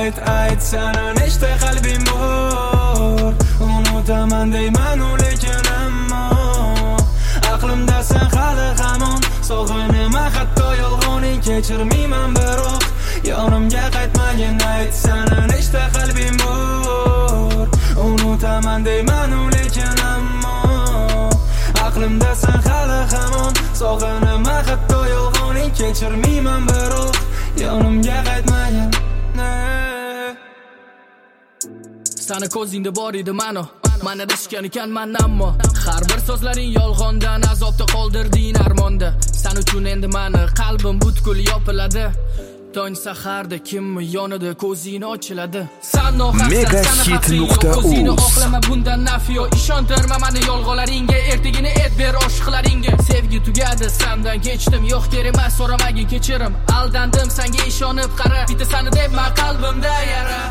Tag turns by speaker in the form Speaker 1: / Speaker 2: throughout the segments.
Speaker 1: ayt sana nechta qalbing bor. Unutaman deyman lekin ammo aqlimdasan hali hamon. Sog'inaman hatto yolg'oning kechirmayman biroq yonimga qaytmagin. Ayt sana nechta qalbing bor. Unutaman deyman lekin ammo aqlimdasan hali hamon. Sog'inaman hatto yolg'oning kechirmayman biroq yonimga qaytmagin.
Speaker 2: Sana ko'zingda bor edi mano, mana adashgan ekanman ammo har bir so'zlaring yolg'ondan azobda qoldirding armonda. Sen uchun endi mani qalbim butkul yopiladi. Tong saharda kimmi yonida ko'zing ochiladi. Sen
Speaker 3: Megahit.uz
Speaker 2: o'zingni oqlama bundan nafiyo. Ishontirma mani yolg'onlaringga, ertagini et ber oshiqlaringga. Sevgi tugadi, sendan kechdim, yo'q kerak emas so'ramagin kechirim. Aldandim senga ishonib qara, bitta seni debman qalbimda yara.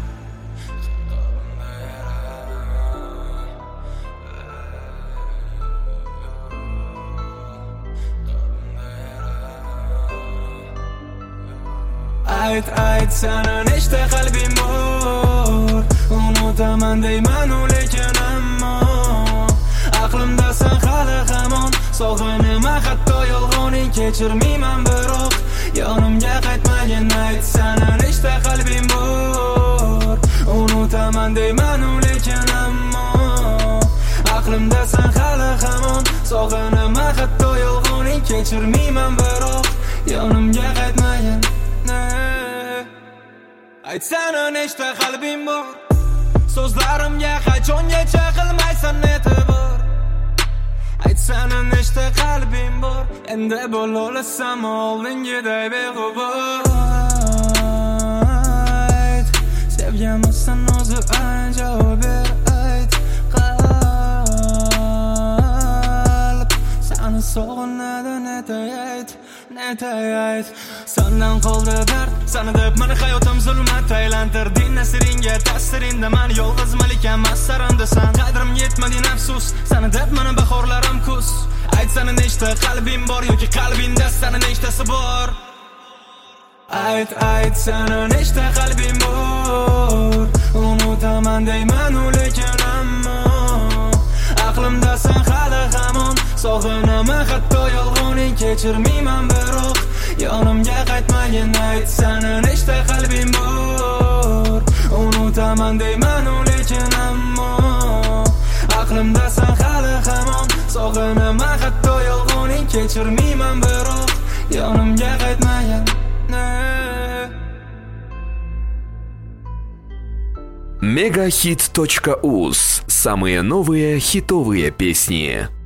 Speaker 1: Ayt sana nechta qalbing bor. Unutaman deyman lekin ammo aqlimdasan hali hamon. Sog'inaman hatto yolg'oning kechirmayman biroq yonimga qaytmagin. Ayt sana nechta qalbing bor. Unutaman deyman lekin ammo aqlimdasan hali hamon. Sog'inaman hatto yolg'oning kechirmayman biroq yonimga qaytmagin. Ayt sana nechta qalbing bor. So'zlarimga qachongacha qilmaysan e'tibor. Ayt sana nechta qalbing bor. Endi bo'la olasan oldingiday beg'ubor. Ayt sevganmisan o'zi javob ber. Ayt qalb seni sog'inadi netayt. Sendan qoldi dard, seni deb meni hayotim zulmat aylantirding. Nasringga ta'siringda men yolg'iz malikam masaramdasan. Qadrim yetmadi afsus, seni deb meni bahorlarim kuz. Ayt sana nechta qalbing bor yoki qalbingda seni nechtasi bor. Ayt sana nechta qalbing bor. Unutaman deyman lekin ammo aqlimdasan hali hamon. Sog'inaman hatto yolg'oning kechirmayman biroq yonimga qaytmagin. Ayt sana nechta qalbing bor. Unutaman deyman lekin ammo aqlimdasan hali hamon. Sog'inaman hatto yolg'oning kechirmayman biroq yonimga qaytmagin.
Speaker 3: Megahit.uz. Самые новые хитовые песни.